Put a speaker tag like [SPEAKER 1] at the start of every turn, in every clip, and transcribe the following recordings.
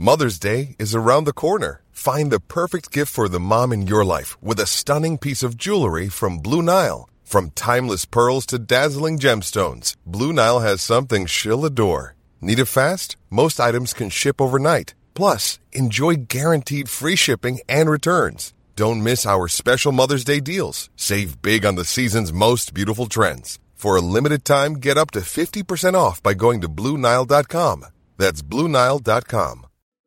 [SPEAKER 1] Mother's Day is around the corner. Find the perfect gift for the mom in your life with a stunning piece of jewelry from Blue Nile. From timeless pearls to dazzling gemstones, Blue Nile has something she'll adore. Need it fast? Most items can ship overnight. Plus, enjoy guaranteed free shipping and returns. Don't miss our special Mother's Day deals. Save big on the season's most beautiful trends. For a limited time, get up to 50% off by going to BlueNile.com. That's BlueNile.com.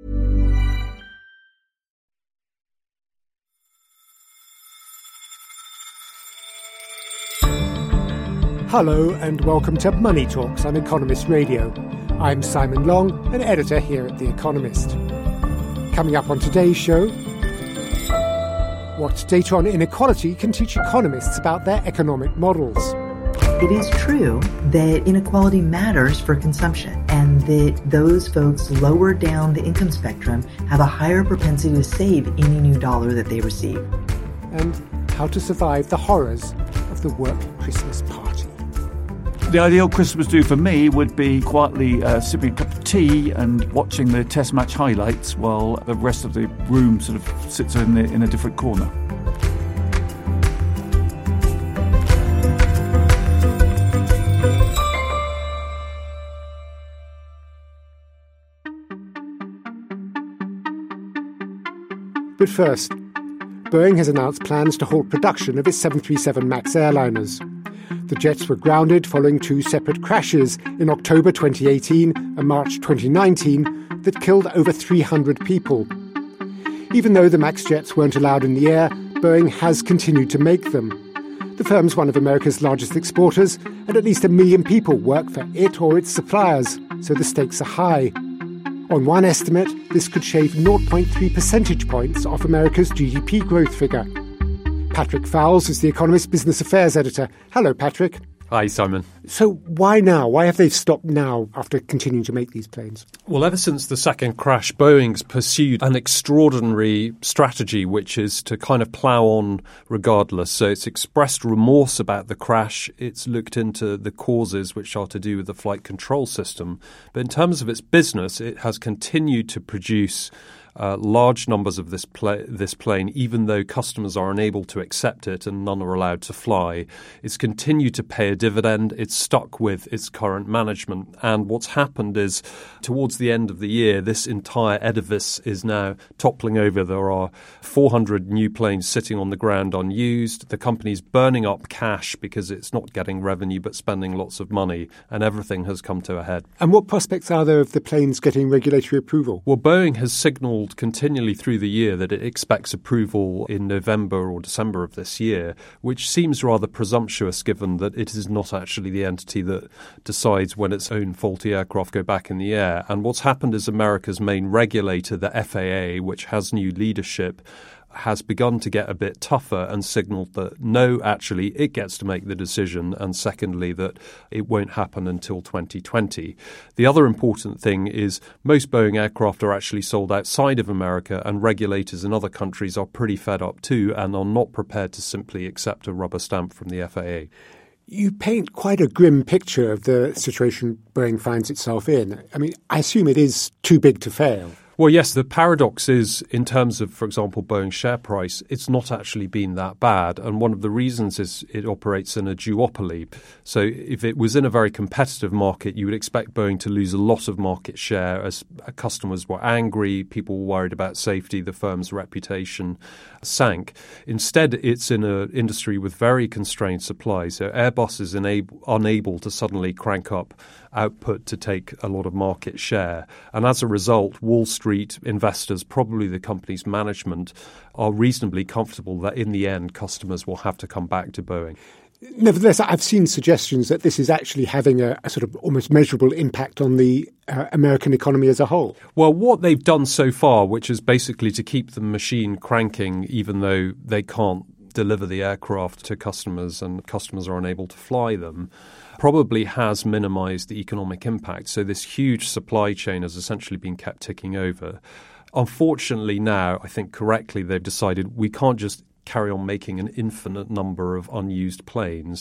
[SPEAKER 2] Hello and welcome to Money Talks on Economist Radio. I'm Simon Long, an editor here at The Economist. Coming up on today's show, what data on inequality can teach economists about their economic models.
[SPEAKER 3] It is true that inequality matters for consumption and that those folks lower down the income spectrum have a higher propensity to save any new dollar that they receive.
[SPEAKER 2] And how to survive the horrors of the work Christmas party.
[SPEAKER 4] The ideal Christmas do for me would be quietly sipping a cup of tea and watching the Test match highlights while the rest of the room sort of sits in a different corner.
[SPEAKER 2] But first, Boeing has announced plans to halt production of its 737 MAX airliners. The jets were grounded following two separate crashes in October 2018 and March 2019 that killed over 300 people. Even though the MAX jets weren't allowed in the air, Boeing has continued to make them. The firm's one of America's largest exporters, and at least 1 million people work for it or its suppliers, so the stakes are high. On one estimate, this could shave 0.3 percentage points off America's GDP growth figure. Patrick Fowles is The Economist business affairs editor. Hello, Patrick.
[SPEAKER 5] Hi, Simon.
[SPEAKER 2] So why now? Why have they stopped now after continuing to make these planes?
[SPEAKER 5] Well, ever since the second crash, Boeing's pursued an extraordinary strategy, which is to kind of plough on regardless. So it's expressed remorse about the crash. It's looked into the causes, which are to do with the flight control system. But in terms of its business, it has continued to produce large numbers of this plane, even though customers are unable to accept it and none are allowed to fly. It's continued to pay a dividend. It's stuck with its current management. And what's happened is, towards the end of the year, this entire edifice is now toppling over. There are 400 new planes sitting on the ground unused. The company's burning up cash because it's not getting revenue but spending lots of money, and everything has come to a head.
[SPEAKER 2] And what prospects are there of the planes getting regulatory approval?
[SPEAKER 5] Well, Boeing has signalled continually through the year that it expects approval in November or December of this year, which seems rather presumptuous given that it is not actually the entity that decides when its own faulty aircraft go back in the air. And what's happened is America's main regulator, the FAA, which has new leadership, has begun to get a bit tougher and signalled that no, actually, it gets to make the decision, and secondly, that it won't happen until 2020. The other important thing is most Boeing aircraft are actually sold outside of America, and regulators in other countries are pretty fed up too and are not prepared to simply accept a rubber stamp from the FAA.
[SPEAKER 2] You paint quite a grim picture of the situation Boeing finds itself in. I mean, I assume it is too big to fail.
[SPEAKER 5] Well, yes, the paradox is, in terms of, for example, Boeing's share price, it's not actually been that bad. And one of the reasons is it operates in a duopoly. So if it was in a very competitive market, you would expect Boeing to lose a lot of market share as customers were angry, people were worried about safety, the firm's reputation sank. Instead, it's in an industry with very constrained supply. So Airbus is unable to suddenly crank up output to take a lot of market share. And as a result, Wall Street investors, probably the company's management, are reasonably comfortable that in the end, customers will have to come back to Boeing.
[SPEAKER 2] Nevertheless, I've seen suggestions that this is actually having a sort of almost measurable impact on the American economy as a whole.
[SPEAKER 5] Well, what they've done so far, which is basically to keep the machine cranking even though they can't deliver the aircraft to customers and customers are unable to fly them, probably has minimized the economic impact. So this huge supply chain has essentially been kept ticking over. Unfortunately now, I think correctly, they've decided we can't just carry on making an infinite number of unused planes.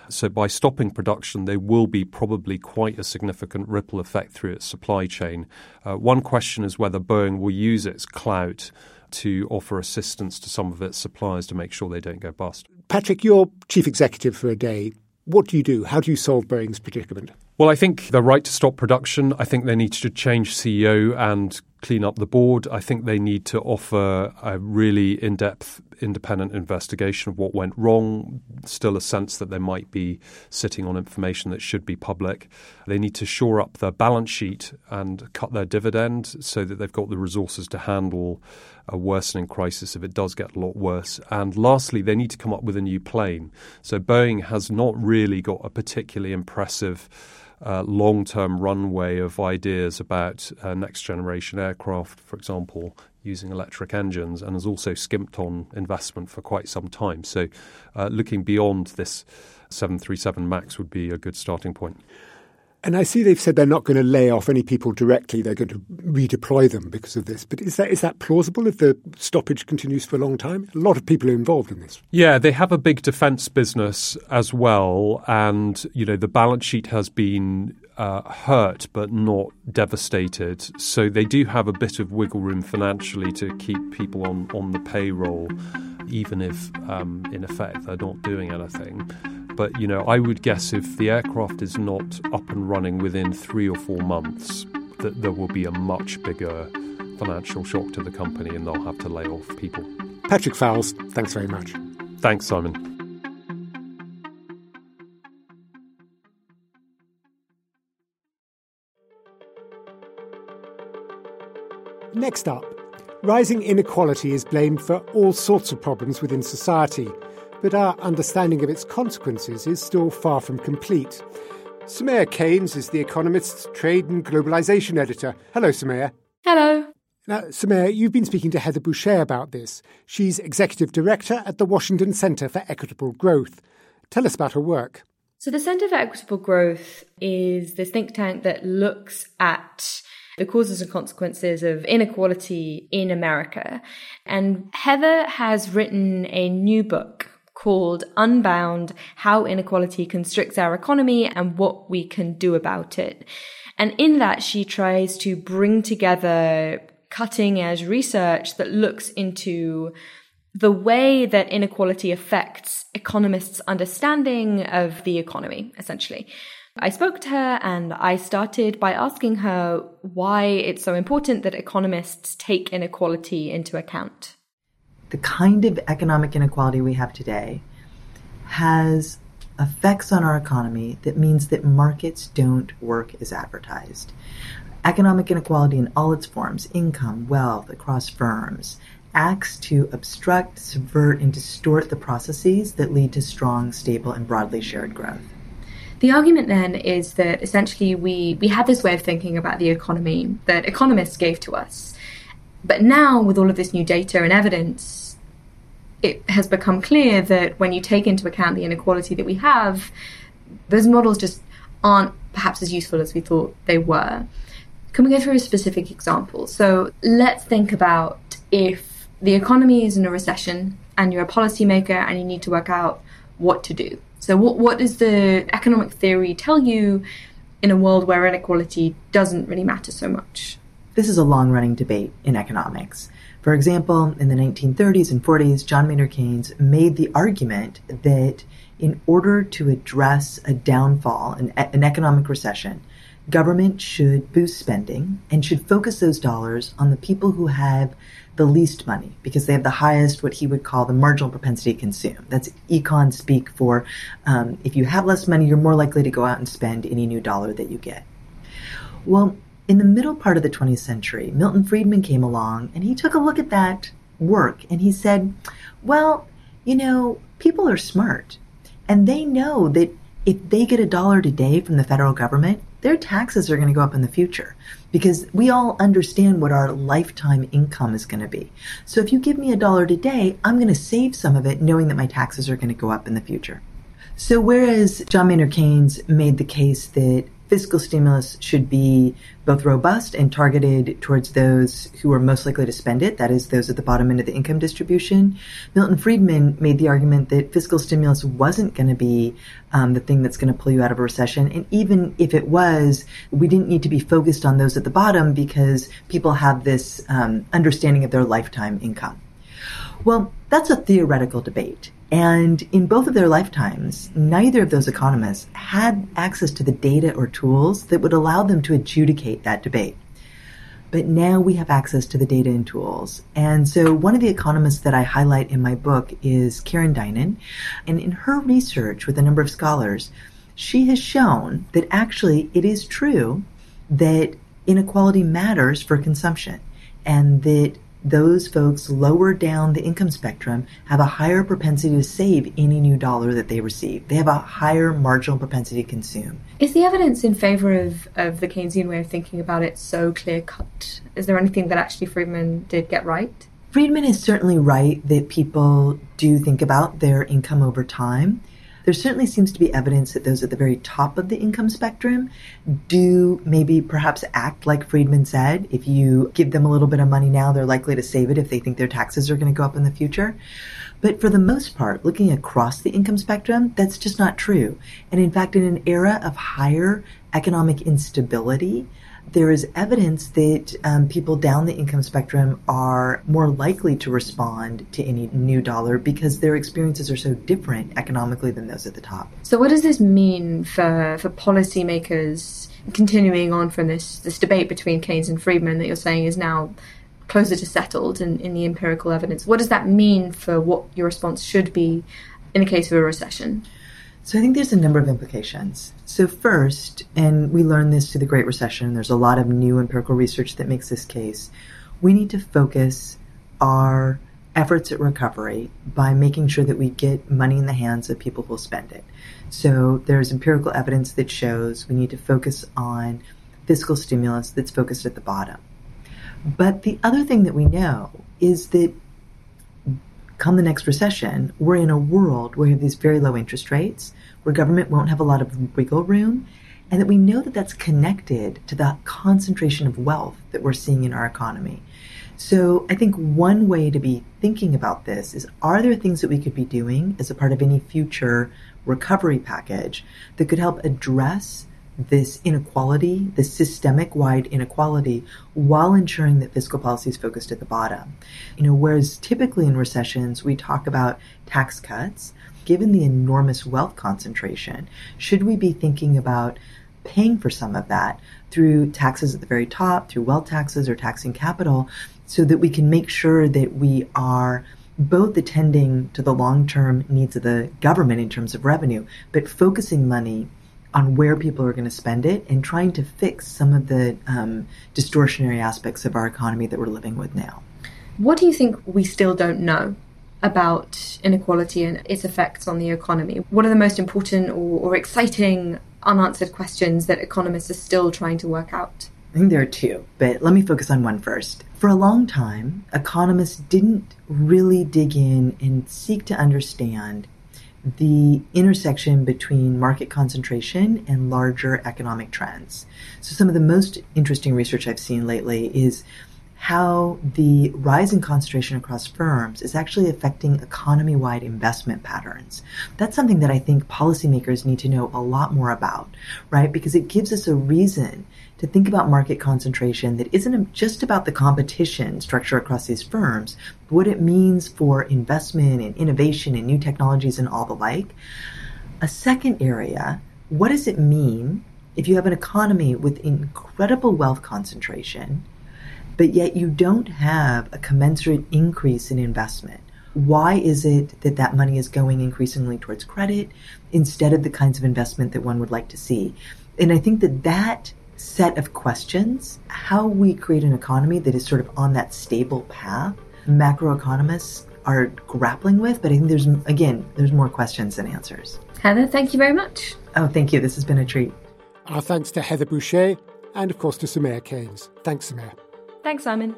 [SPEAKER 5] So by stopping production, there will be probably quite a significant ripple effect through its supply chain. One question is whether Boeing will use its clout to offer assistance to some of its suppliers to make sure they don't go bust.
[SPEAKER 2] Patrick, you're chief executive for a day. What do you do? How do you solve Boeing's predicament?
[SPEAKER 5] Well, I think the right to stop production. I think they need to change CEO and clean up the board. I think they need to offer a really in-depth, independent investigation of what went wrong. Still a sense that they might be sitting on information that should be public. They need to shore up their balance sheet and cut their dividend so that they've got the resources to handle a worsening crisis if it does get a lot worse. And lastly, they need to come up with a new plane. So Boeing has not really got a particularly impressive long-term runway of ideas about next-generation aircraft, for example, using electric engines, and has also skimped on investment for quite some time. So looking beyond this 737 MAX would be a good starting point.
[SPEAKER 2] And I see they've said they're not going to lay off any people directly. They're going to redeploy them because of this. But is that plausible if the stoppage continues for a long time? A lot of people are involved in this.
[SPEAKER 5] Yeah, they have a big defence business as well. And, the balance sheet has been hurt but not devastated. So they do have a bit of wiggle room financially to keep people on the payroll, even if, in effect, they're not doing anything. But, I would guess if the aircraft is not up and running within 3 or 4 months, that there will be a much bigger financial shock to the company and they'll have to lay off people.
[SPEAKER 2] Patrick Fowles, thanks very much.
[SPEAKER 5] Thanks, Simon.
[SPEAKER 2] Next up, rising inequality is blamed for all sorts of problems within society, but our understanding of its consequences is still far from complete. Soumaya Keynes is The Economist's Trade and Globalization editor. Hello, Soumaya.
[SPEAKER 6] Hello.
[SPEAKER 2] Now, Soumaya, you've been speaking to Heather Boucher about this. She's executive director at the Washington Center for Equitable Growth. Tell us about her work.
[SPEAKER 6] So the Center for Equitable Growth is this think tank that looks at the causes and consequences of inequality in America. And Heather has written a new book called Unbound: How Inequality Constricts Our Economy and What We Can Do About It. And in that, she tries to bring together cutting-edge research that looks into the way that inequality affects economists' understanding of the economy, essentially. I spoke to her and I started by asking her why it's so important that economists take inequality into account.
[SPEAKER 3] The kind of economic inequality we have today has effects on our economy that means that markets don't work as advertised. Economic inequality in all its forms, income, wealth, across firms, acts to obstruct, subvert, and distort the processes that lead to strong, stable, and broadly shared growth.
[SPEAKER 6] The argument then is that essentially we had this way of thinking about the economy that economists gave to us. But now, with all of this new data and evidence, it has become clear that when you take into account the inequality that we have, those models just aren't perhaps as useful as we thought they were. Can we go through a specific example? So let's think about if the economy is in a recession and you're a policymaker and you need to work out what to do. So what does the economic theory tell you in a world where inequality doesn't really matter so much?
[SPEAKER 3] This is a long-running debate in economics. For example, in the 1930s and 40s, John Maynard Keynes made the argument that in order to address a downfall, an economic recession, government should boost spending and should focus those dollars on the people who have the least money because they have the highest, what he would call the marginal propensity to consume. That's econ speak for if you have less money, you're more likely to go out and spend any new dollar that you get. Well, in the middle part of the 20th century, Milton Friedman came along and he took a look at that work and he said, well, people are smart and they know that if they get $1 today from the federal government, their taxes are going to go up in the future because we all understand what our lifetime income is going to be. So if you give me $1 today, I'm going to save some of it knowing that my taxes are going to go up in the future. So whereas John Maynard Keynes made the case that fiscal stimulus should be both robust and targeted towards those who are most likely to spend it, that is, those at the bottom end of the income distribution. Milton Friedman made the argument that fiscal stimulus wasn't going to be the thing that's going to pull you out of a recession. And even if it was, we didn't need to be focused on those at the bottom because people have this understanding of their lifetime income. Well, that's a theoretical debate. And in both of their lifetimes, neither of those economists had access to the data or tools that would allow them to adjudicate that debate. But now we have access to the data and tools. And so one of the economists that I highlight in my book is Karen Dinan. And in her research with a number of scholars, she has shown that actually it is true that inequality matters for consumption, and that those folks lower down the income spectrum have a higher propensity to save any new dollar that they receive. They have a higher marginal propensity to consume.
[SPEAKER 6] Is the evidence in favor of the Keynesian way of thinking about it so clear-cut? Is there anything that actually Friedman did get right?
[SPEAKER 3] Friedman is certainly right that people do think about their income over time. There certainly seems to be evidence that those at the very top of the income spectrum do maybe perhaps act like Friedman said. If you give them a little bit of money now, they're likely to save it if they think their taxes are going to go up in the future. But for the most part, looking across the income spectrum, that's just not true. And in fact, in an era of higher economic instability, there is evidence that people down the income spectrum are more likely to respond to any new dollar because their experiences are so different economically than those at the top.
[SPEAKER 6] So what does this mean for policymakers continuing on from this debate between Keynes and Friedman that you're saying is now closer to settled in the empirical evidence? What does that mean for what your response should be in the case of a recession?
[SPEAKER 3] So I think there's a number of implications. So first, and we learned this through the Great Recession, there's a lot of new empirical research that makes this case, we need to focus our efforts at recovery by making sure that we get money in the hands of people who will spend it. So there's empirical evidence that shows we need to focus on fiscal stimulus that's focused at the bottom. But the other thing that we know is that come the next recession, we're in a world where we have these very low interest rates, where government won't have a lot of wiggle room, and that we know that that's connected to the concentration of wealth that we're seeing in our economy. So I think one way to be thinking about this is, are there things that we could be doing as a part of any future recovery package that could help address this inequality, this systemic-wide inequality, while ensuring that fiscal policy is focused at the bottom? Whereas typically in recessions, we talk about tax cuts, given the enormous wealth concentration, should we be thinking about paying for some of that through taxes at the very top, through wealth taxes or taxing capital, so that we can make sure that we are both attending to the long-term needs of the government in terms of revenue, but focusing money on where people are going to spend it and trying to fix some of the distortionary aspects of our economy that we're living with now.
[SPEAKER 6] What do you think we still don't know about inequality and its effects on the economy? What are the most important or exciting unanswered questions that economists are still trying to work out?
[SPEAKER 3] I think there are two, but let me focus on one first. For a long time, economists didn't really dig in and seek to understand the intersection between market concentration and larger economic trends. So some of the most interesting research I've seen lately is how the rise in concentration across firms is actually affecting economy-wide investment patterns. That's something that I think policymakers need to know a lot more about, right? Because it gives us a reason to think about market concentration that isn't just about the competition structure across these firms, but what it means for investment and innovation and new technologies and all the like. A second area, what does it mean if you have an economy with incredible wealth concentration, but yet you don't have a commensurate increase in investment? Why is it that that money is going increasingly towards credit instead of the kinds of investment that one would like to see? And I think that set of questions, how we create an economy that is sort of on that stable path, macroeconomists are grappling with, but I think there's more questions than answers.
[SPEAKER 6] Heather, thank you very much.
[SPEAKER 3] Oh, thank you. This has been a treat.
[SPEAKER 2] Our thanks to Heather Boushey and, of course, to Soumaya Keynes. Thanks, Soumaya.
[SPEAKER 6] Thanks, Simon.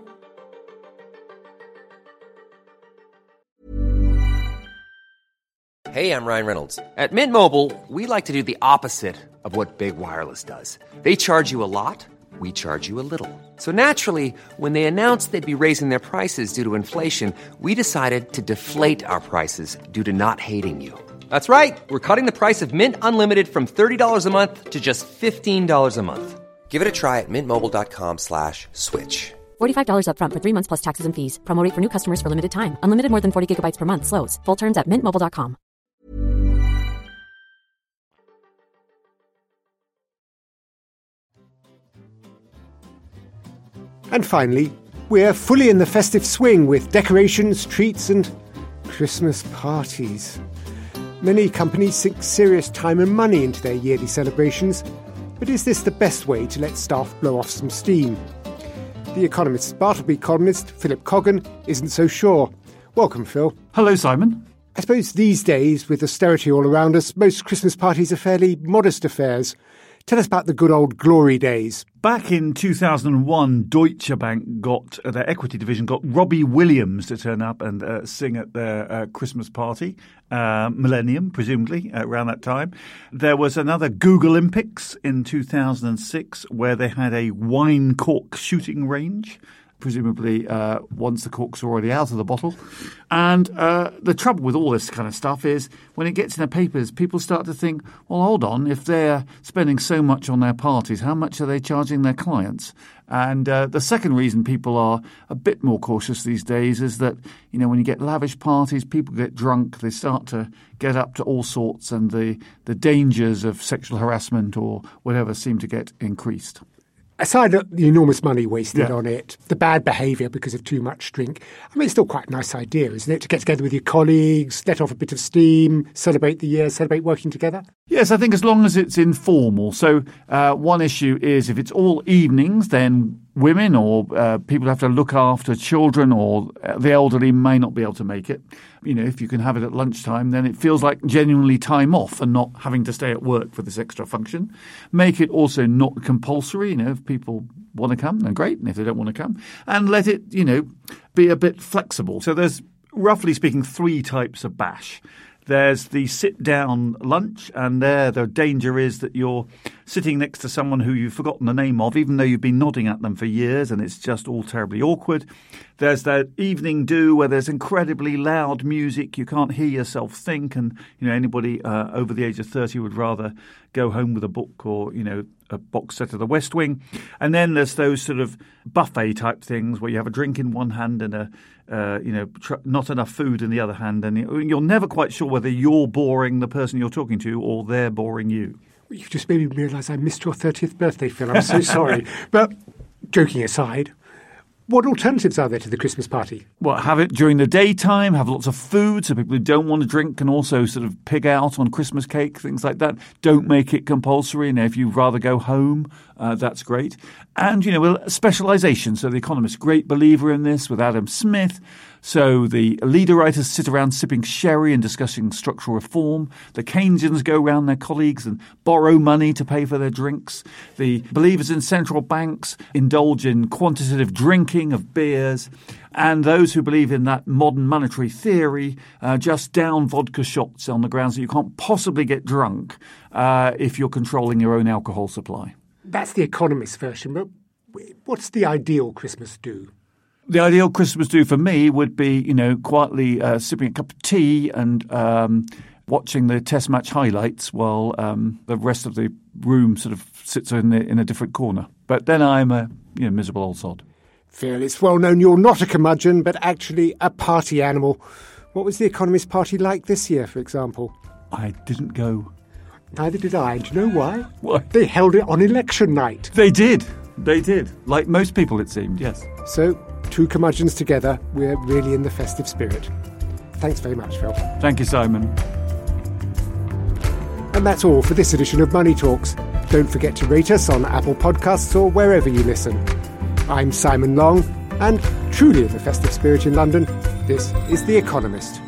[SPEAKER 7] Hey, I'm Ryan Reynolds. At Mint Mobile, we like to do the opposite of what Big Wireless does. They charge you a lot, we charge you a little. So naturally, when they announced they'd be raising their prices due to inflation, we decided to deflate our prices due to not hating you. That's right. We're cutting the price of Mint Unlimited from $30 a month to just $15 a month. Give it a try at mintmobile.com/switch.
[SPEAKER 8] $45 up front for 3 months plus taxes and fees. Promo rate for new customers for limited time. Unlimited more than 40 gigabytes per month. Slows full terms at mintmobile.com.
[SPEAKER 2] And finally, we're fully in the festive swing with decorations, treats and Christmas parties. Many companies sink serious time and money into their yearly celebrations, but is this the best way to let staff blow off some steam? The Economist's Bartleby columnist, Philip Coggan, isn't so sure. Welcome, Phil.
[SPEAKER 4] Hello, Simon.
[SPEAKER 2] I suppose these days, with austerity all around us, most Christmas parties are fairly modest affairs. Tell us about the good old glory days.
[SPEAKER 4] Back in 2001, Deutsche Bank their equity division got Robbie Williams to turn up and sing at their Christmas party, Millennium, presumably, around that time. There was another Google Olympics in 2006 where they had a wine cork shooting range, presumably once the corks are already out of the bottle. And the trouble with all this kind of stuff is when it gets in the papers, people start to think, well, hold on, if they're spending so much on their parties, how much are they charging their clients? And the second reason people are a bit more cautious these days is that, when you get lavish parties, people get drunk, they start to get up to all sorts, and the dangers of sexual harassment or whatever seem to get increased.
[SPEAKER 2] Aside the enormous money wasted on it, the bad behaviour because of too much drink, it's still quite a nice idea, isn't it? To get together with your colleagues, let off a bit of steam, celebrate the year, celebrate working together?
[SPEAKER 4] Yes, I think as long as it's informal. So one issue is if it's all evenings, then women or people who have to look after children or the elderly may not be able to make it. If you can have it at lunchtime, then it feels like genuinely time off and not having to stay at work for this extra function. Make it also not compulsory. If people want to come, then great. And if they don't want to come, and let it, be a bit flexible. So there's, roughly speaking, 3 types of bash. There's the sit-down lunch, and there the danger is that you're sitting next to someone who you've forgotten the name of, even though you've been nodding at them for years, and it's just all terribly awkward. There's that evening do where there's incredibly loud music. You can't hear yourself think, and anybody over the age of 30 would rather go home with a book or a box set of The West Wing. And then there's those sort of buffet type things where you have a drink in one hand and not enough food in the other hand, and you're never quite sure whether you're boring the person you're talking to or they're boring you.
[SPEAKER 2] You've just made me realise I missed your 30th birthday, Phil. I'm so sorry. But joking aside, what alternatives are there to the Christmas party?
[SPEAKER 4] Well, have it during the daytime, have lots of food so people who don't want to drink can also sort of pig out on Christmas cake, things like that. Don't make it compulsory. And if you'd rather go home, that's great. And, specialisation. So The Economist, great believer in this with Adam Smith. So the leader writers sit around sipping sherry and discussing structural reform. The Keynesians go around their colleagues and borrow money to pay for their drinks. The believers in central banks indulge in quantitative drinking of beers. And those who believe in that modern monetary theory just down vodka shots on the grounds that you can't possibly get drunk if you're controlling your own alcohol supply.
[SPEAKER 2] That's the Economist version, but what's the ideal Christmas do?
[SPEAKER 4] The ideal Christmas do for me would be, quietly sipping a cup of tea and watching the Test match highlights while the rest of the room sort of sits in a different corner. But then I'm a miserable old sod.
[SPEAKER 2] Phil, it's well known you're not a curmudgeon, but actually a party animal. What was the Economist party like this year, for example?
[SPEAKER 4] I didn't go.
[SPEAKER 2] Neither did I. And do you know why?
[SPEAKER 4] Why?
[SPEAKER 2] They held it on election night.
[SPEAKER 4] They did. Like most people, it seemed, yes.
[SPEAKER 2] So, 2 curmudgeons together, we're really in the festive spirit. Thanks very much, Phil.
[SPEAKER 4] Thank you, Simon.
[SPEAKER 2] And that's all for this edition of Money Talks. Don't forget to rate us on Apple Podcasts or wherever you listen. I'm Simon Long, and truly in the festive spirit in London, this is The Economist.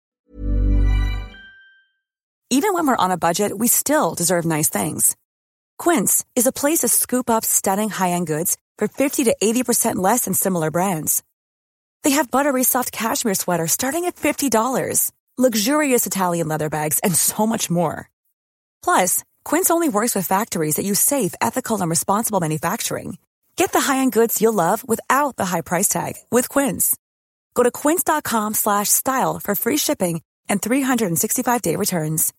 [SPEAKER 9] Even when we're on a budget, we still deserve nice things. Quince is a place to scoop up stunning high-end goods for 50 to 80% less than similar brands. They have buttery soft cashmere sweaters starting at $50, luxurious Italian leather bags, and so much more. Plus, Quince only works with factories that use safe, ethical, and responsible manufacturing. Get the high-end goods you'll love without the high price tag with Quince. Go to quince.com/style for free shipping and 365-day returns.